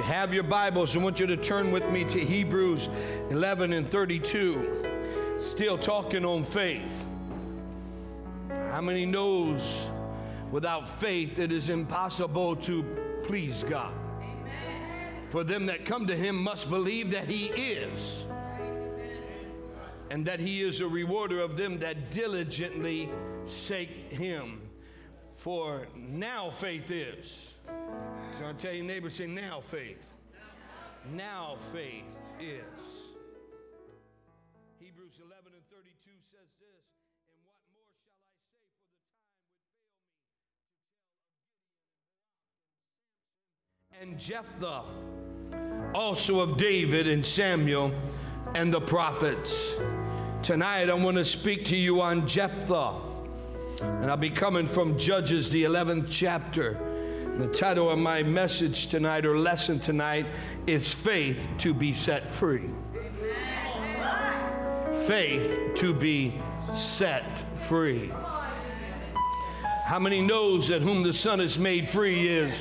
you have your Bibles, I want you to turn with me to Hebrews 11 and 32. Still talking on faith. How many knows without faith it is impossible to please God? Amen. For them that come to him must believe that he is, and that he is a rewarder of them that diligently seek him. For now faith is. So I'll tell your neighbor, say now faith. Now faith is. Hebrews 11 and 32 says this, and what more shall I say, for the time would fail me, to tell of Gideon and Barak and Samson, and Jephthah, also of David and Samuel and the prophets. Tonight I want to speak to you on Jephthah, and I'll be coming from Judges, the 11th chapter. The title of my message tonight, or lesson tonight, is Faith to be Set Free. Faith to be set free. How many knows that whom the Son has made free is?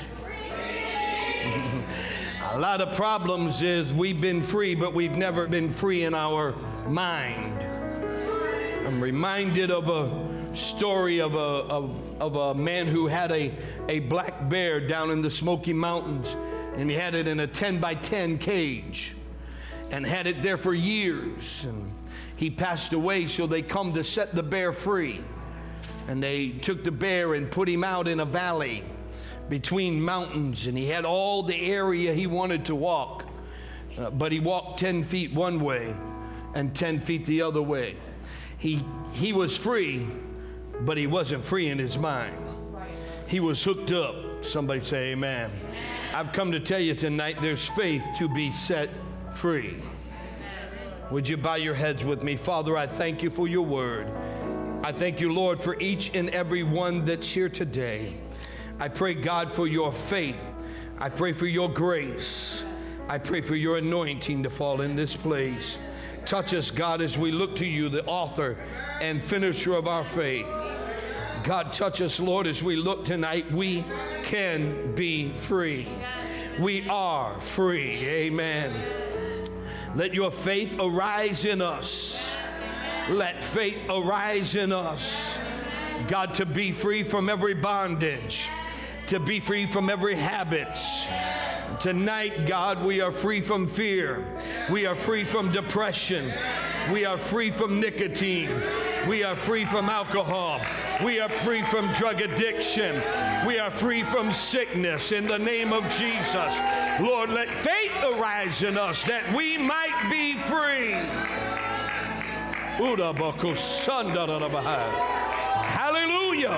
A lot of problems is we've been free, but we've never been free in our mind. I'm reminded of a story of a man who had a black bear down in the Smoky Mountains, and he had it in a 10 by 10 cage and had it there for years, and he passed away, so they come to set the bear free, and they took the bear and put him out in a valley between mountains, and he had all the area he wanted to walk, but he walked 10 feet one way and 10 feet the other way. He was free, but he wasn't free in his mind. He was hooked up. Somebody say amen. I've come to tell you tonight there's faith to be set free. Would you bow your heads with me? Father, I thank you for your word. I thank you, Lord, for each and every one that's here today. I pray, God, for your faith. I pray for your grace. I pray for your anointing to fall in this place. Touch us, God, as we look to you, the author and finisher of our faith. God, touch us, Lord, as we look tonight. We can be free. We are free. Amen. Let your faith arise in us. Let faith arise in us. God, to be free from every bondage, to be free from every habit. Tonight, God, we are free from fear. We are free from depression. We are free from nicotine. We are free from alcohol. We are free from drug addiction. We are free from sickness in the name of Jesus. Lord, let faith arise in us that we might be free. Hallelujah.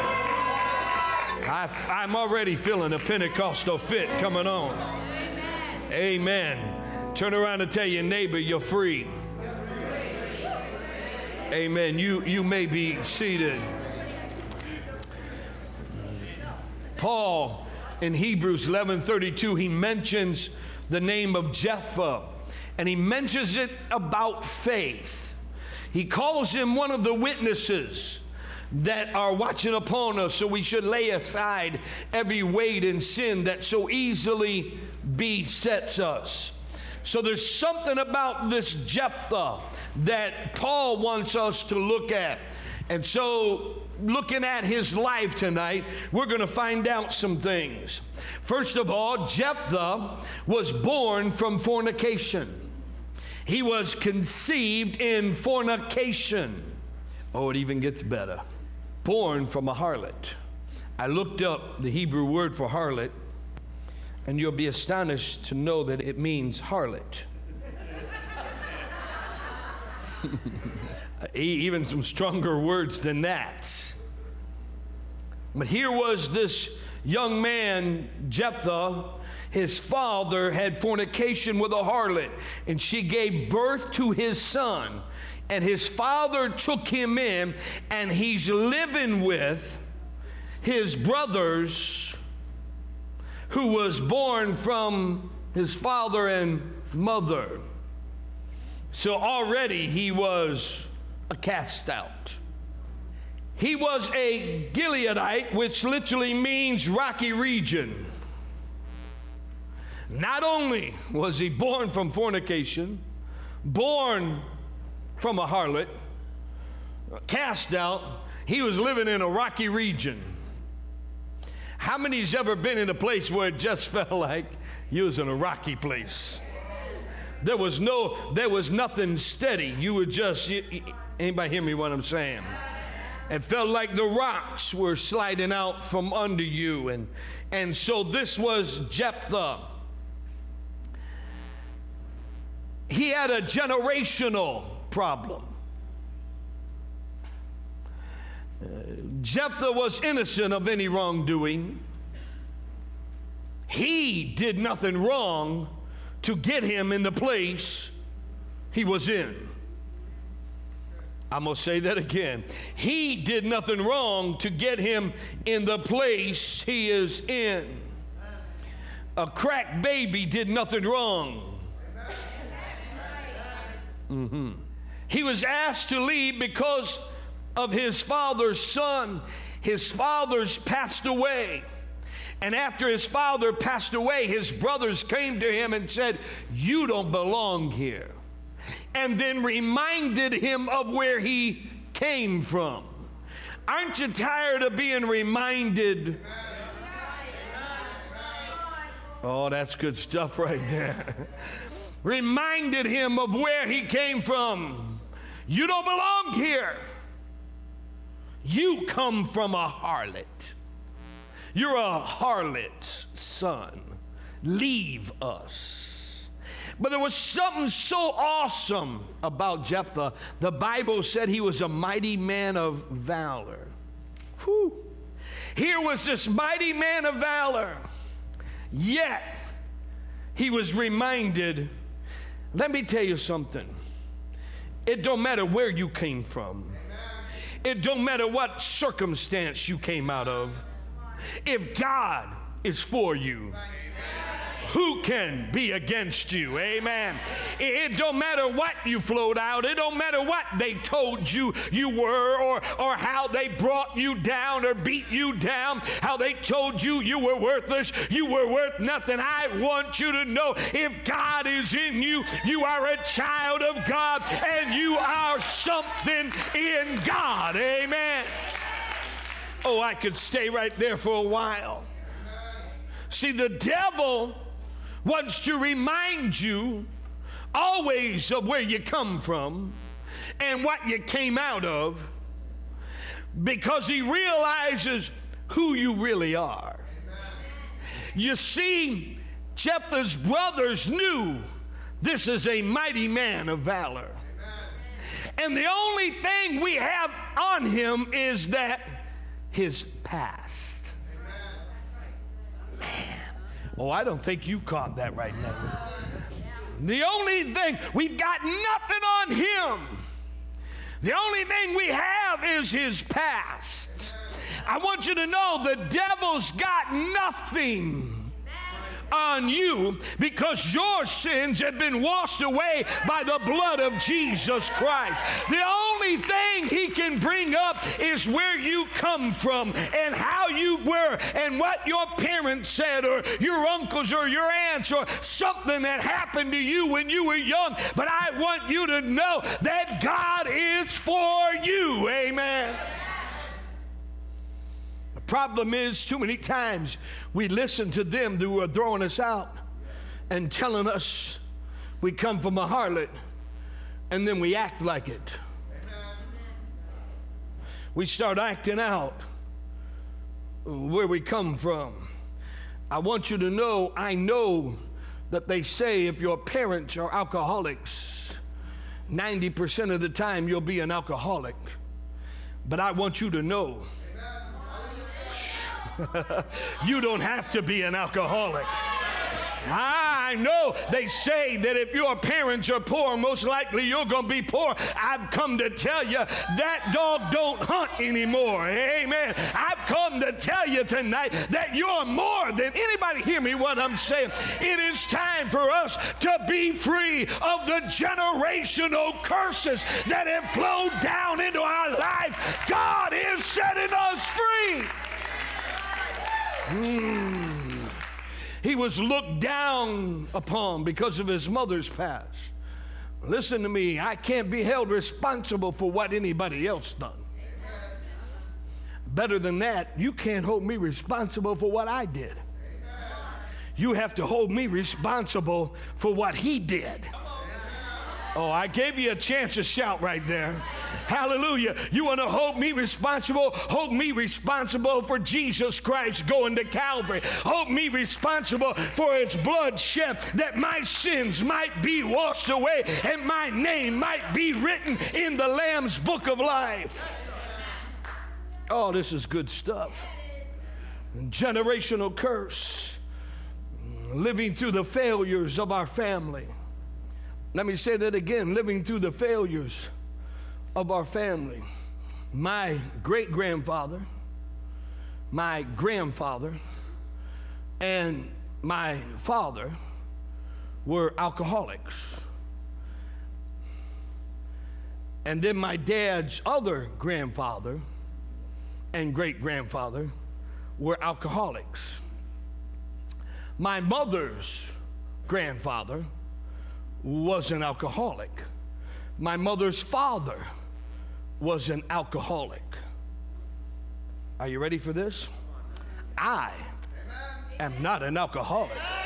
I'm already feeling a Pentecostal fit coming on. Amen. Turn around and tell your neighbor you're free. Amen. You may be seated. Paul in Hebrews 11:32, he mentions the name of Jephthah, and he mentions it about faith. He calls him one of the witnesses that are watching upon us, so we should lay aside every weight and sin that so easily besets us. So there's something about this Jephthah that Paul wants us to look at. And so looking at his life tonight, we're going to find out some things. First of all, Jephthah was born from fornication. He was conceived in fornication. Oh, it even gets better. Born from a harlot. I looked up the Hebrew word for harlot, and you'll be astonished to know that it means harlot. Even some stronger words than that. But here was this young man, Jephthah. His father had fornication with a harlot, and she gave birth to his son. And his father took him in, and he's living with his brothers, who was born from his father and mother. So already he was a cast out. He was a Gileadite, which literally means rocky region. Not only was he born from fornication, born from a harlot, cast out, he was living in a rocky region. How many's ever been in a place where it just felt like you was in a rocky place? There was nothing steady. You would just, anybody hear me what I'm saying? It felt like the rocks were sliding out from under you. And so this was Jephthah. He had a generational problem. Jephthah was innocent of any wrongdoing. He did nothing wrong to get him in the place he was in. I'm going to say that again. He did nothing wrong to get him in the place he is in. A crack baby did nothing wrong. He was asked to leave because of his father's son. His father's passed away. And after his father passed away, his brothers came to him and said, "You don't belong here." And then reminded him of where he came from. Aren't you tired of being reminded? Oh, that's good stuff right there. Reminded him of where he came from. You don't belong here. You come from a harlot. You're a harlot's son. Leave us. But there was something so awesome about Jephthah. The Bible said he was a mighty man of valor. Whew. Here was this mighty man of valor. Yet, he was reminded, let me tell you something. It don't matter where you came from. It don't matter what circumstance you came out of. If God is for you, who can be against you? Amen. It don't matter what you flowed out. It don't matter what they told you you were, or how they brought you down or beat you down, how they told you you were worthless, you were worth nothing. I want you to know, if God is in you, you are a child of God, and you are something in God. Amen. Oh, I could stay right there for a while. See, the devil wants to remind you always of where you come from and what you came out of, because he realizes who you really are. You see, Jephthah's brothers knew this is a mighty man of valor. And the only thing we have on him is that his past. Man. Oh, I don't think you caught that right now. The only thing, we've got nothing on him. The only thing we have is his past. I want you to know the devil's got nothing on you, because your sins have been washed away by the blood of Jesus Christ. The only thing he can bring up is where you come from and how you were and what your parents said, or your uncles or your aunts, or something that happened to you when you were young. But I want you to know that God is for you. Amen. Problem is, too many times we listen to them who are throwing us out and telling us we come from a harlot, and then we act like it. Amen. We start acting out where we come from. I want you to know, I know that they say if your parents are alcoholics, 90% of the time you'll be an alcoholic. But I want you to know, you don't have to be an alcoholic. I know they say that if your parents are poor, most likely you're going to be poor. I've come to tell you that dog don't hunt anymore. Amen. I've come to tell you tonight that you're more than anybody. Hear me what I'm saying. It is time for us to be free of the generational curses that have flowed down into our life. God is setting us free. He was looked down upon because of his mother's past. Listen to me, I can't be held responsible for what anybody else done. Better than that, you can't hold me responsible for what I did. You have to hold me responsible for what he did. Oh, I gave you a chance to shout right there. Hallelujah. You want to hold me responsible? Hold me responsible for Jesus Christ going to Calvary. Hold me responsible for his blood shed that my sins might be washed away and my name might be written in the Lamb's book of life. Oh, this is good stuff. Generational curse. Living through the failures of our family. Let me say that again, living through the failures of our family. My great-grandfather, my grandfather, and my father were alcoholics. And then my dad's other grandfather and great-grandfather were alcoholics. My mother's grandfather was an alcoholic. My mother's father was an alcoholic. Are you ready for this? I am not an alcoholic.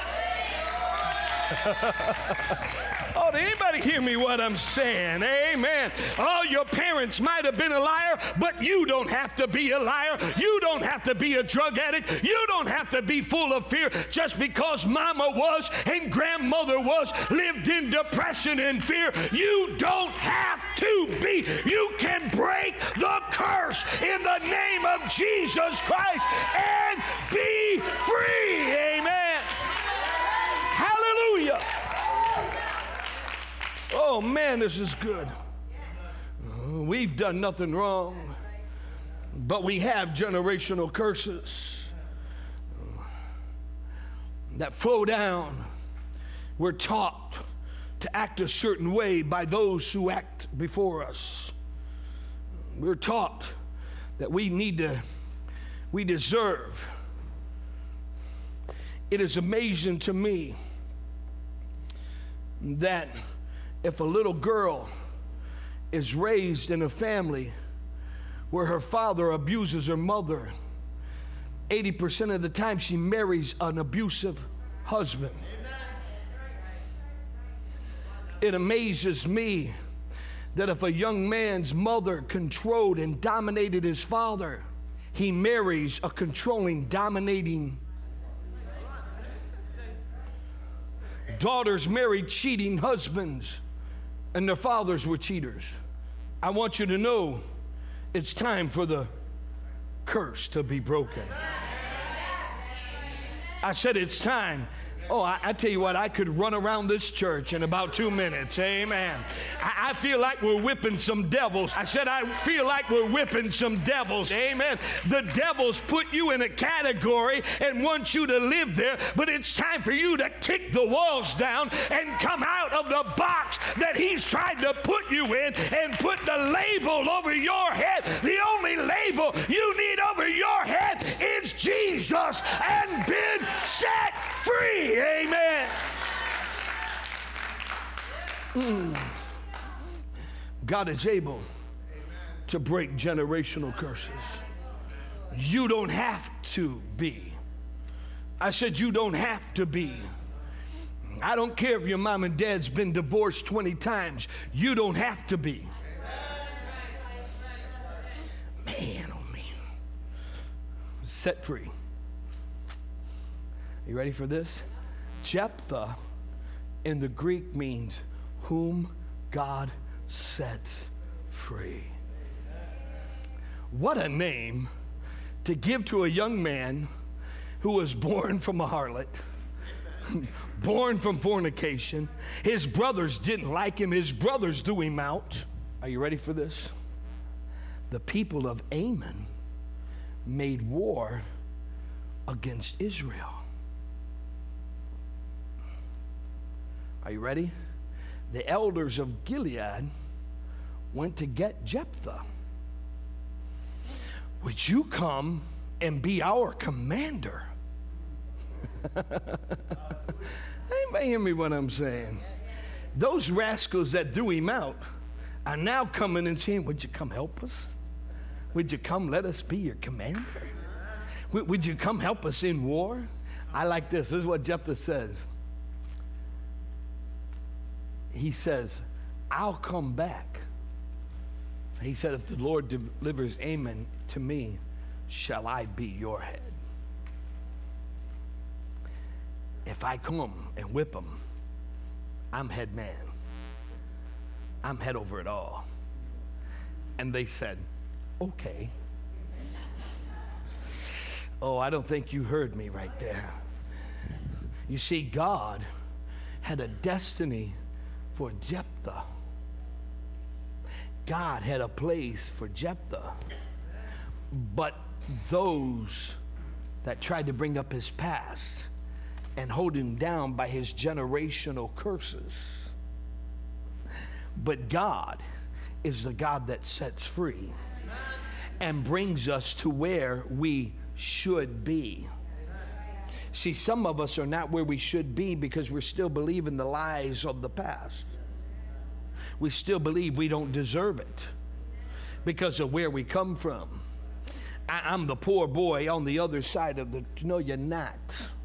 Oh, did anybody hear me what I'm saying? Amen. Oh, your parents might have been a liar, but you don't have to be a liar. You don't have to be a drug addict. You don't have to be full of fear just because mama was and grandmother was, lived in depression and fear. You don't have to be. You can break the curse in the name of Jesus Christ and be free. Amen. Hallelujah. Oh man, this is good. We've done nothing wrong, but we have generational curses that flow down. We're taught to act a certain way by those who act before us. We're taught that we deserve. It is amazing to me that if a little girl is raised in a family where her father abuses her mother, 80% of the time she marries an abusive husband. It amazes me that if a young man's mother controlled and dominated his father, he marries a controlling, dominating. Daughters married cheating husbands, and their fathers were cheaters. I want you to know it's time for the curse to be broken. I said it's time. Oh, I tell you what, I could run around this church in about 2 minutes. Amen. I feel like we're whipping some devils. I said I feel like we're whipping some devils. Amen. The devils put you in a category and want you to live there, but it's time for you to kick the walls down and come out of the box that he's tried to put you in and put the label over your head. The only label you need over your head is Jesus and been set free. Amen. God is able to break generational curses. You don't have to be. I said you don't have to be. I don't care if your mom and dad's been divorced 20 times. You don't have to be. Man, oh man. Set free. You ready for this? Jephthah in the Greek means whom God sets free. What a name to give to a young man who was born from a harlot, born from fornication. His brothers didn't like him. His brothers threw him out. Are you ready for this? The people of Ammon made war against Israel. Are you ready? The elders of Gilead went to get Jephthah. Would you come and be our commander? Anybody hear me what I'm saying? Those rascals that threw him out are now coming and saying, would you come help us? Would you come let us be your commander? Would you come help us in war? I like this. This is what Jephthah says. He says, I'll come back. He said, if the Lord delivers Ammon to me, shall I be your head? If I come and whip him, I'm head man. I'm head over it all. And they said, okay. Oh, I don't think you heard me right there. You see, God had a destiny for Jephthah. God had a place for Jephthah. But those that tried to bring up his past and hold him down by his generational curses. But God is the God that sets free and brings us to where we should be. See, some of us are not where we should be because we're still believing the lies of the past. We still believe we don't deserve it because of where we come from. I'm the poor boy on the other side of the... No, you're not.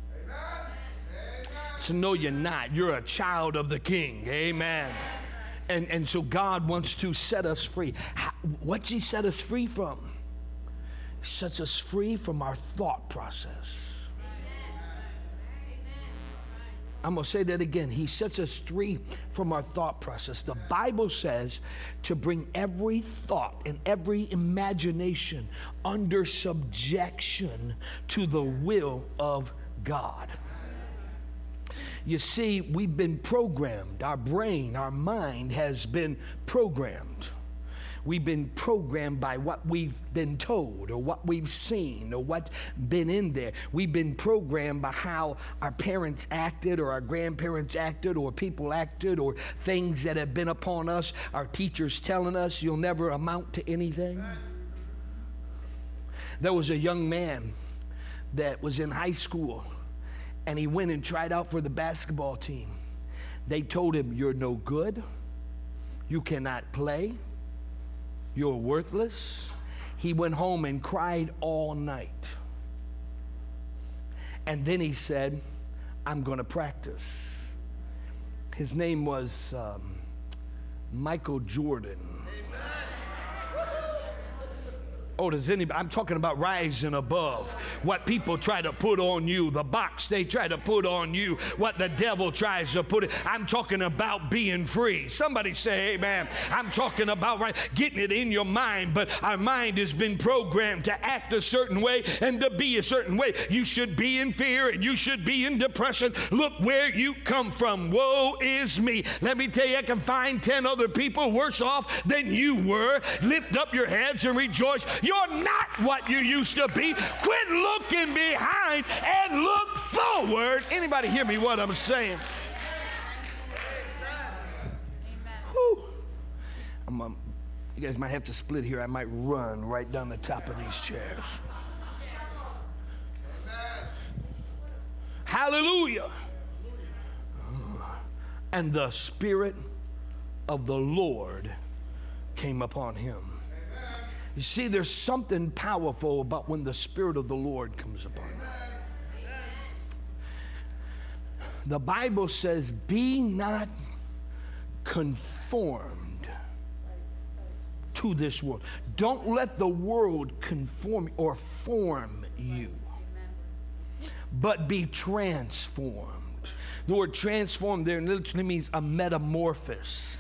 So no, you're not. You're a child of the King. Amen. And so God wants to set us free. What's he set us free from? He sets us free from our thought process. I'm going to say that again. He sets us free from our thought process. The Bible says to bring every thought and every imagination under subjection to the will of God. You see, we've been programmed. Our brain, our mind has been programmed. We've been programmed by what we've been told or what we've seen or what's been in there. We've been programmed by how our parents acted or our grandparents acted or people acted or things that have been upon us. Our teachers telling us you'll never amount to anything. There was a young man that was in high school and he went and tried out for the basketball team. They told him, you're no good. You cannot play. You're worthless. He went home and cried all night. And then he said, I'm going to practice. His name was Michael Jordan. Oh, does anybody? I'm talking about rising above what people try to put on you, the box they try to put on you, what the devil tries to put it. I'm talking about being free. Somebody say amen. I'm talking about getting it in your mind, but our mind has been programmed to act a certain way and to be a certain way. You should be in fear and you should be in depression. Look where you come from. Woe is me. Let me tell you, I can find 10 other people worse off than you were. Lift up your heads and rejoice. You're not what you used to be. Quit looking behind and look forward. Anybody hear me what I'm saying? Whew. You guys might have to split here. I might run right down the top of these chairs. Hallelujah. And the Spirit of the Lord came upon him. You see, there's something powerful about when the Spirit of the Lord comes upon you. The Bible says, be not conformed to this world. Don't let the world conform or form you, but be transformed. The word transformed there literally means a metamorphosis.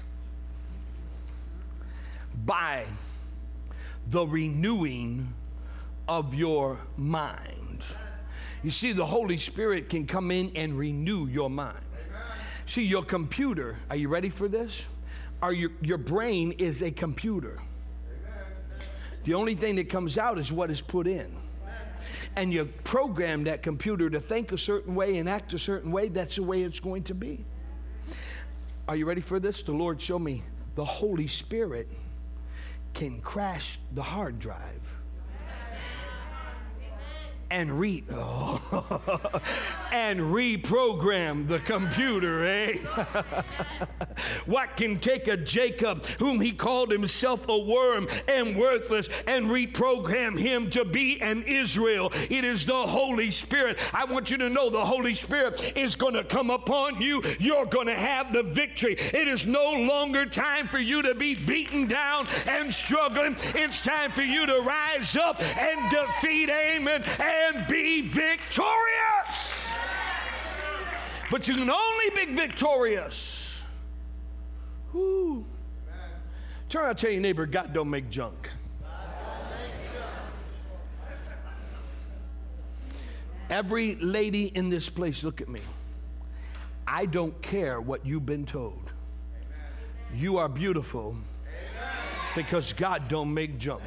By the renewing of your mind. You see, the Holy Spirit can come in and renew your mind. See, your computer, are you ready for this? Your brain is a computer. The only thing that comes out is what is put in. And you program that computer to think a certain way and act a certain way. That's the way it's going to be. Are you ready for this? The Lord showed me the Holy Spirit can crash the hard drive and and reprogram the computer, eh? What can take a Jacob, whom he called himself a worm and worthless, and reprogram him to be an Israel? It is the Holy Spirit. I want you to know the Holy Spirit is going to come upon you. You're going to have the victory. It is no longer time for you to be beaten down and struggling. It's time for you to rise up and defeat, amen, and be victorious. But you can only be victorious. Woo. Turn around, tell your neighbor, God don't make junk. Every lady in this place, look at me. I don't care what you've been told. You are beautiful because God don't make junk.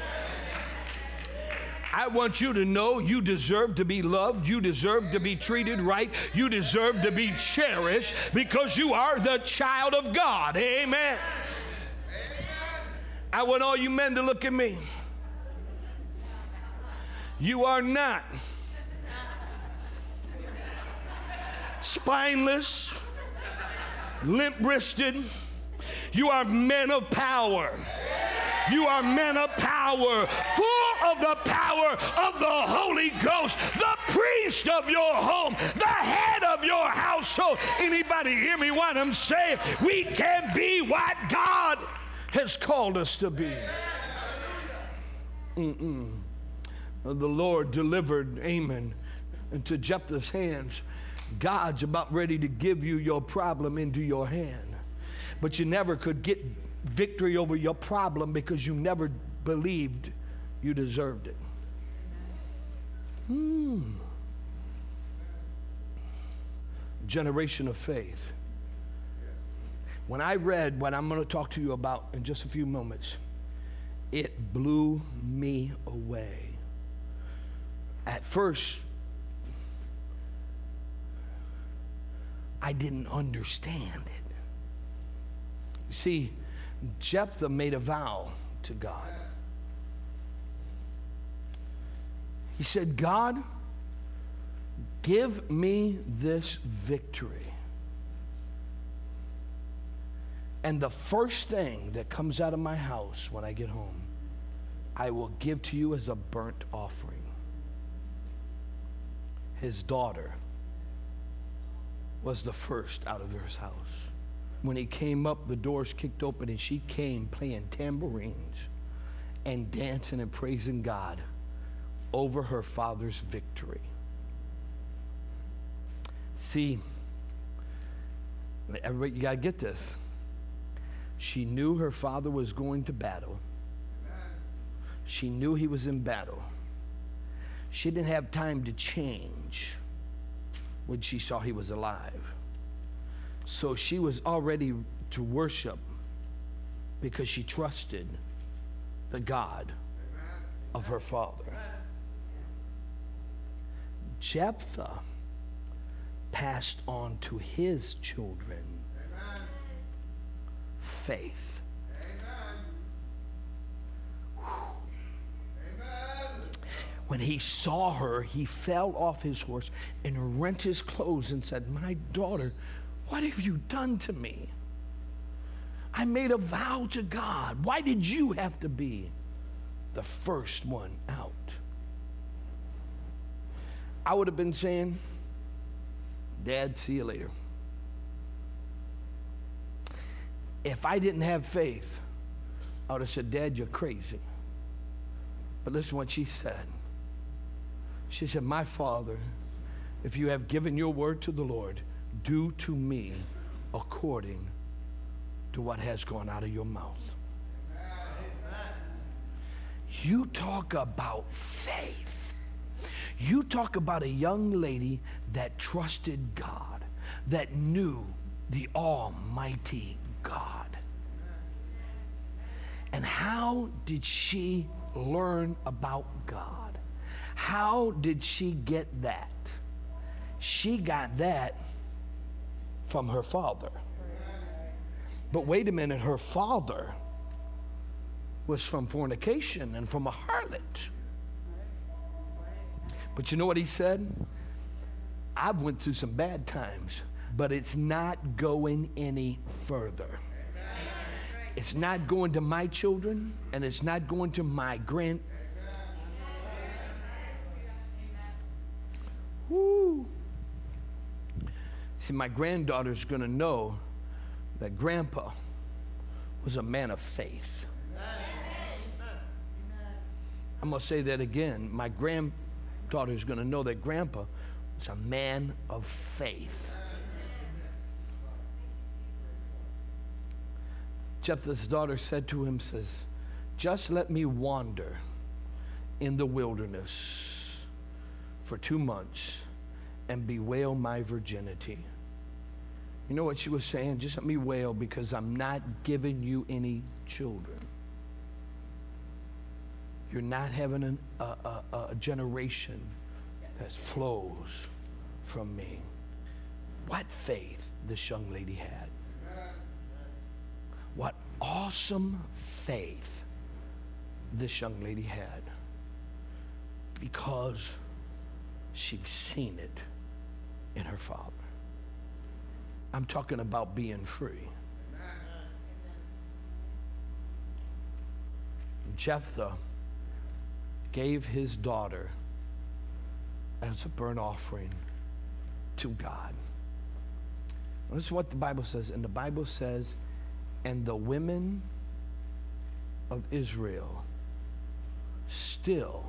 I want you to know you deserve to be loved. You deserve to be treated right. You deserve to be cherished because you are the child of God. Amen. I want all you men to look at me. You are not spineless, limp-wristed. You are men of power. You are men of power, full of the power of the Holy Ghost, the priest of your home, the head of your household. Anybody hear me what I'm saying? We can be what God has called us to be. The Lord delivered, amen, into Jephthah's hands. God's about ready to give you your problem into your hand. But you never could get victory over your problem because you never believed you deserved it. Generation of faith. When I read what I'm going to talk to you about in just a few moments, it blew me away. At first, I didn't understand it. You see, Jephthah made a vow to God. He said, God, give me this victory. And the first thing that comes out of my house when I get home, I will give to you as a burnt offering. His daughter was the first out of his house. When he came up, the doors kicked open and she came playing tambourines and dancing and praising God over her father's victory. See, everybody, you got to get this. She knew her father was going to battle. She knew he was in battle. She didn't have time to change when she saw he was alive. So she was all ready to worship because she trusted the God of her father. Jephthah passed on to his children faith. When he saw her, he fell off his horse and rent his clothes and said, "My daughter, what have you done to me? I made a vow to God. Why did you have to be the first one out?" I would have been saying, "Dad, see you later." If I didn't have faith, I would have said, "Dad, you're crazy." But listen to what she said. She said, "My Father, if you have given your word to the Lord, do to me according to what has gone out of your mouth." Amen. You talk about faith. You talk about a young lady that trusted God, that knew the Almighty God. And how did she learn about God? How did she get that? She got that from her father. But wait a minute, her father was from fornication and from a harlot. But you know what he said? I've went through some bad times, but it's not going any further. It's not going to my children, and it's not going to my Woo. See, my granddaughter's going to know that Grandpa was a man of faith. I'm going to say that again. My granddaughter's going to know that Grandpa was a man of faith. Jephthah's daughter said to him, just let me wander in the wilderness for 2 months and bewail my virginity. You know what she was saying? Just let me wail because I'm not giving you any children. You're not having a generation that flows from me. What faith this young lady had. What awesome faith this young lady had. Because she'd seen it in her father. I'm talking about being free. Jephthah gave his daughter as a burnt offering to God. This is what the Bible says. And the Bible says, and the women of Israel still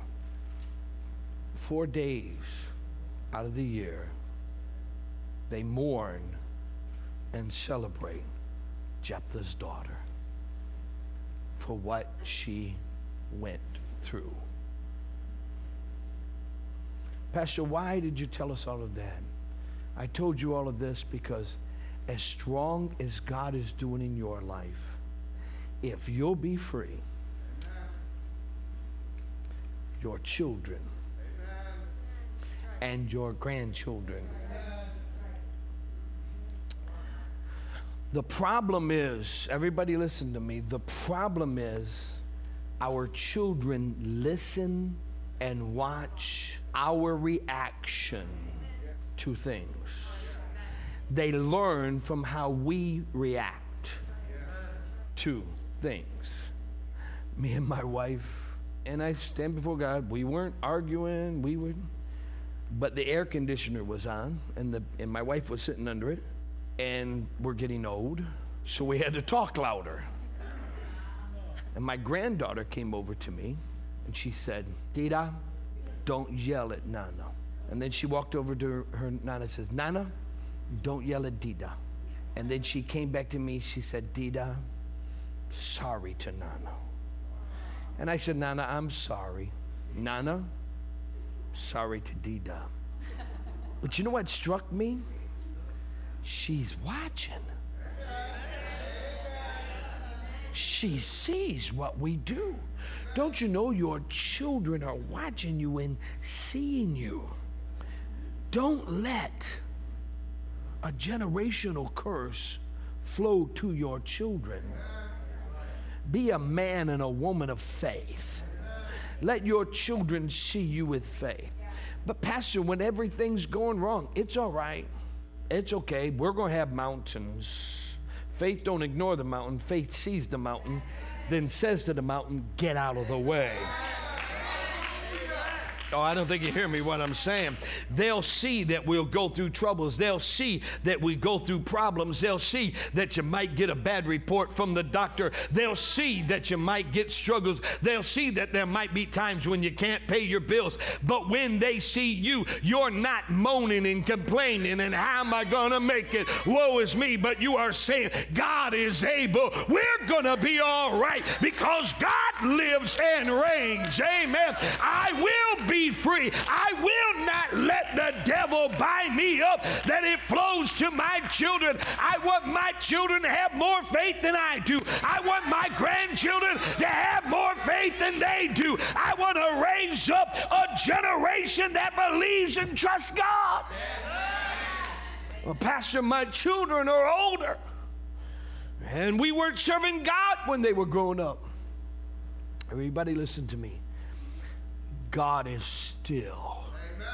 4 days out of the year, they mourn and celebrate Jephthah's daughter for what she went through. Pastor, why did you tell us all of that? I told you all of this because as strong as God is doing in your life, if you'll be free, your children and your grandchildren. The problem is, everybody listen to me, the problem is our children listen and watch our reaction to things. They learn from how we react to things. Me and my wife, and I stand before God, we weren't arguing, but the air conditioner was on, and my wife was sitting under it, and we're getting old, so we had to talk louder. And my granddaughter came over to me, and she said, Dida, don't yell at Nana. And then she walked over to her Nana and says, Nana, don't yell at Dida. And then she came back to me, she said, Dida, sorry to Nana. And I said, Nana, I'm sorry. Nana, sorry to Dida. But you know what struck me? She's watching. She sees what we do. Don't you know your children are watching you and seeing you? Don't let a generational curse flow to your children. Be a man and a woman of faith. Let your children see you with faith. But Pastor, when everything's going wrong, it's all right. It's okay. We're going to have mountains. Faith don't ignore the mountain. Faith sees the mountain, then says to the mountain, get out of the way. Oh, I don't think you hear me what I'm saying. They'll see that we'll go through troubles. They'll see that we go through problems. They'll see that you might get a bad report from the doctor. They'll see that you might get struggles. They'll see that there might be times when you can't pay your bills. But when they see you, you're not moaning and complaining and how am I going to make it? Woe is me. But you are saying, God is able. We're going to be all right because God lives and reigns. Amen. I will be free. I will not let the devil buy me up that it flows to my children. I want my children to have more faith than I do. I want my grandchildren to have more faith than they do. I want to raise up a generation that believes and trusts God. Well, Pastor, my children are older and we weren't serving God when they were growing up. Everybody listen to me. God is still. Amen.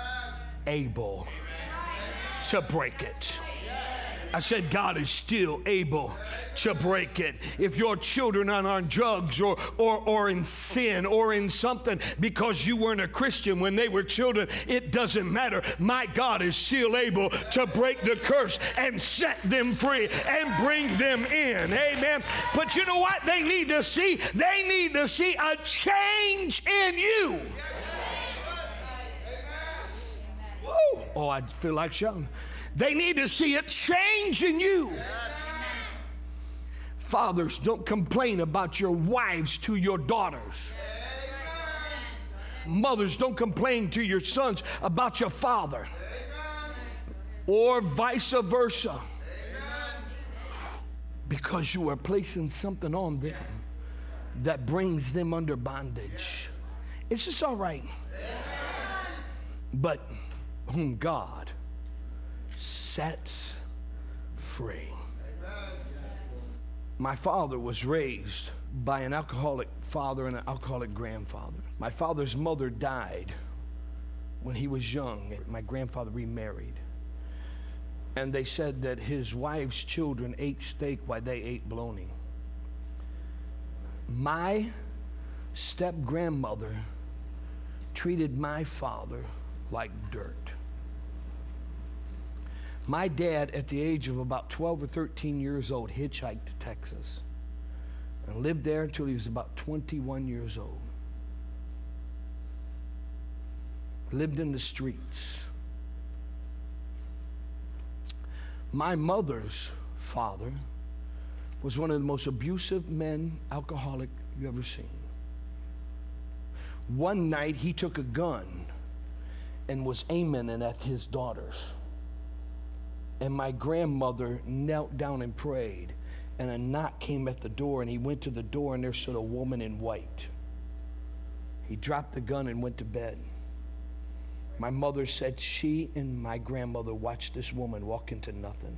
able to break it. I said, God is still able to break it. If your children are on drugs or in sin or in something because you weren't a Christian when they were children, it doesn't matter. My God is still able to break the curse and set them free and bring them in. Amen. But you know what they need to see? They need to see a change in you. Woo. Oh, I feel like shouting. They need to see a change in you. Fathers, don't complain about your wives to your daughters. Mothers, don't complain to your sons about your father. Or vice versa. Because you are placing something on them that brings them under bondage. It's just all right. But whom God sets free. My father was raised by an alcoholic father and an alcoholic grandfather. My father's mother died when he was young. My grandfather remarried. And they said that his wife's children ate steak while they ate bologna. My step-grandmother treated my father like dirt. My dad, at the age of about 12 or 13 years old, hitchhiked to Texas and lived there until he was about 21 years old. Lived in the streets. My mother's father was one of the most abusive men, alcoholic you ever seen. One night he took a gun and was aiming it at his daughters. And my grandmother knelt down and prayed, and a knock came at the door, and he went to the door, and there stood a woman in white. He dropped the gun and went to bed. My mother said she and my grandmother watched this woman walk into nothing.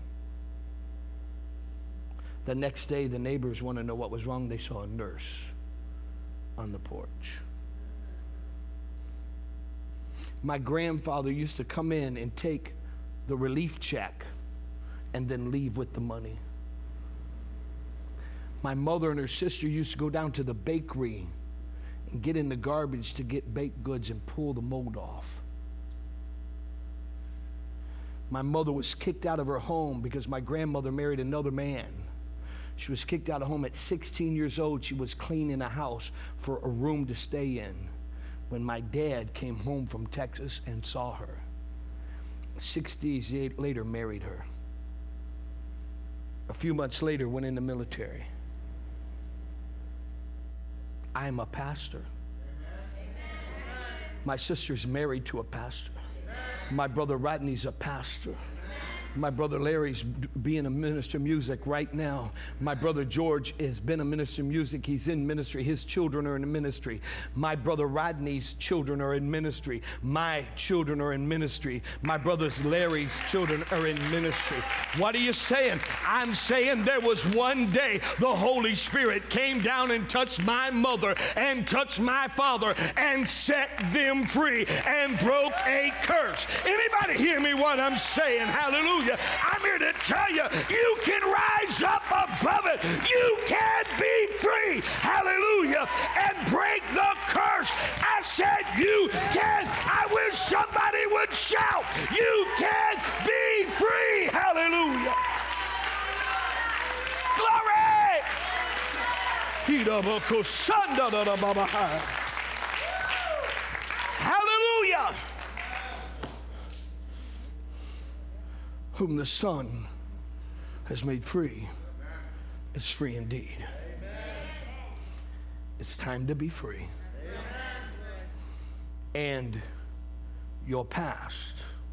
The next day, the neighbors want to know what was wrong. They saw a nurse on the porch. My grandfather used to come in and take the relief check and then leave with the money. My mother and her sister used to go down to the bakery and get in the garbage to get baked goods and pull the mold off. My mother was kicked out of her home because my grandmother married another man. She was kicked out of home at 16 years old. She was cleaning a house for a room to stay in when my dad came home from Texas and saw her. 6 days later, married her. A few months later, went in the military. I am a pastor. My sister's married to a pastor. My brother Rodney's a pastor. My brother Larry's being a minister of music right now. My brother George has been a minister of music. He's in ministry. His children are in ministry. My brother Rodney's children are in ministry. My children are in ministry. My brother Larry's children are in ministry. What are you saying? I'm saying there was one day the Holy Spirit came down and touched my mother and touched my father and set them free and broke a curse. Anybody hear me what I'm saying? Hallelujah. I'm here to tell you, you can rise up above it. You can be free. Hallelujah. And break the curse. I said you can. I wish somebody would shout, you can be free. Hallelujah. Glory. Hallelujah. Whom the Son has made free is free indeed. It's time to be free. And your past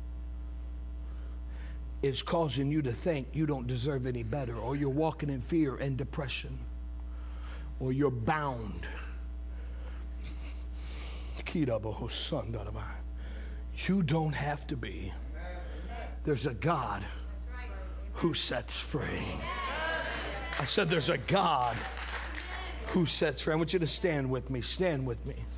is causing you to think you don't deserve any better, or you're walking in fear and depression, or you're bound. You don't have to be. There's a God who sets free. I said there's a God who sets free. I want you to stand with me. Stand with me.